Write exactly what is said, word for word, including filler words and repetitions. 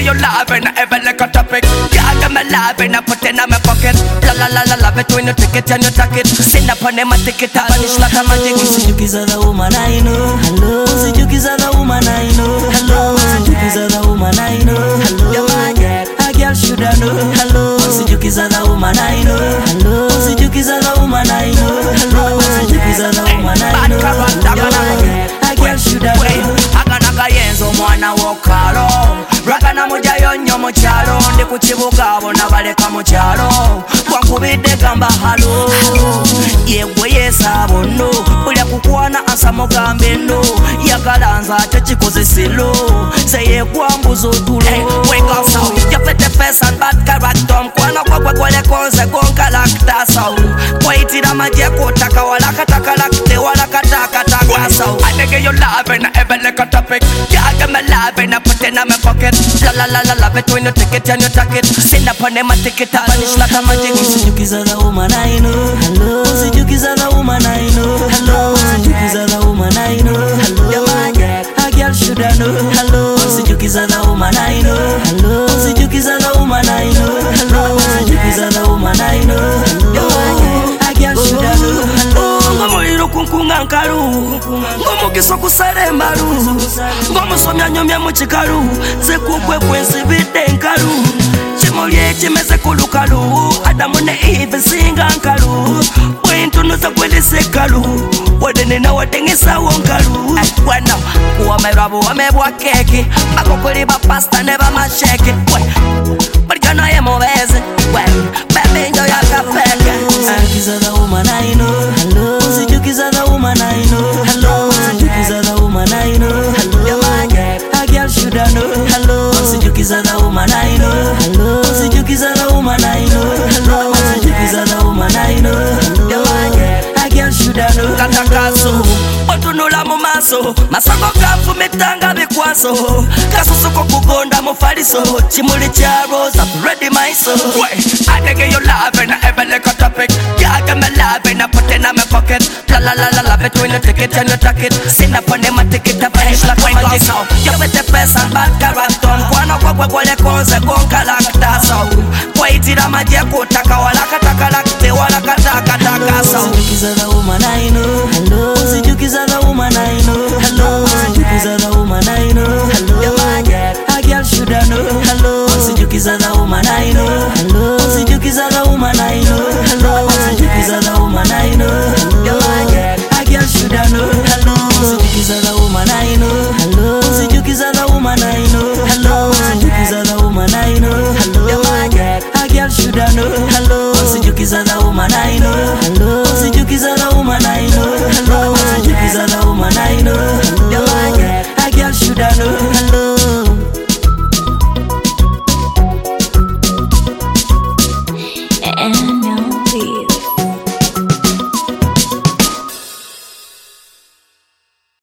you love and I ever like a topic. Yeah, I got my love and I put it in my pocket. La la la la love it when you take it and you take it. Send up on them and take it, I vanish like a magic. Usijukiza the woman I know. Hello. Usijukiza the woman I know. Hello. Usijukiza the woman I know. Hello. A girl should I know. Hello. Usijukiza the woman I know. Hello. Usijukiza the woman I know. Hello. Usijukiza the woman I know. A girl should I know. Aganaga yenzo mwana wokalo. Ragana mujayo nyo muchalo. Ndi kuchibuga bona baleka muchalo. Wankubide gamba halo. Yewe yesa bono. Ulya kukwana ansa mugambe no. Yagalanza chechikoze silo. Seye kwambuzo tulo. Hey, wake up so. You fit the face and bad character. Mkwana kwa kwa kwa le konse konka lakta so. Kwa itira maje kotaka wala kataka lakte wala kataka taka so. I nigga you love and I ever like a topic. Yeah, I got my love and I put it in my pocket. La la la la love it when you take it and you take it. Send up on them and take it, I vanish like a magic. Usijukiza the woman I know. Hello. Usijukiza the woman I know. Hello. Usijukiza the woman I know. Hello. A girl should I know. Hello. Usijukiza the woman I know. Hello. Usijukiza the woman I know. Hello. Usijukiza the woman I know. Hello. A girl should I know. Hello. Ngomuliro kunkunga nkalu. Ngomugiso kusale mbalu. Ngomusomya nyomya muchikalu. Ze kukwe kwensi bide nkalu. Chimulye chimeze kulukalu. Adamu ne Eve singa nkalu. Bwintunuza kwelise kalu. Wadene na wadengisa wonkalu. Wena kuwa merabu wa mebwa keki. Makokuli ba pasta neba masheki. Barjana ye moweze. Baby njo ya kafeke. Usijukiza the woman I know. Hello. Usijukiza the woman I know. Hello. Usijukiza the woman I know. Hello. A girl should I know. Hello. Usijukiza the woman I know. Hello. Usijukiza the woman I know. Hello. Usijukiza the woman I know. Hello. A girl should I know. Katakaso otunula mu maso masako gafu mitanga bikwaso kasusuko kugonda mu faliso chimuli cha rose up ready my soul. I nigga you love and I ever like a topic. Yeah, I got my love and I put it in my pocket. La la la la love it when you take it and you take it. Send up on them and take it, I vanish like a magic. You fit the face and bad character. Mkwana kwa kwa kwa le konse konka lakta so. Kwa itira maje kotaka wala kataka lakte wala kataka taka so. Usijukiza the woman I know. Hello. Usijukiza the woman I know. Hello. Usijukiza the woman I know. Hello. A girl should I know. Hello. Usijukiza the woman I know. Hello. Usijukiza the woman I know. Hello. Usijukiza the woman I know. Hello. A girl should I know. Hello. Usijukiza the woman I know. Hello. Usijukiza the woman I know. Hello. Usijukiza the woman I know. Hello. A girl should I know. Hello. Usijukiza the woman I know. Hello. Usijukiza the woman I know. Hello. Usijukiza the woman I know. Hello. A girl should I know. Hello. And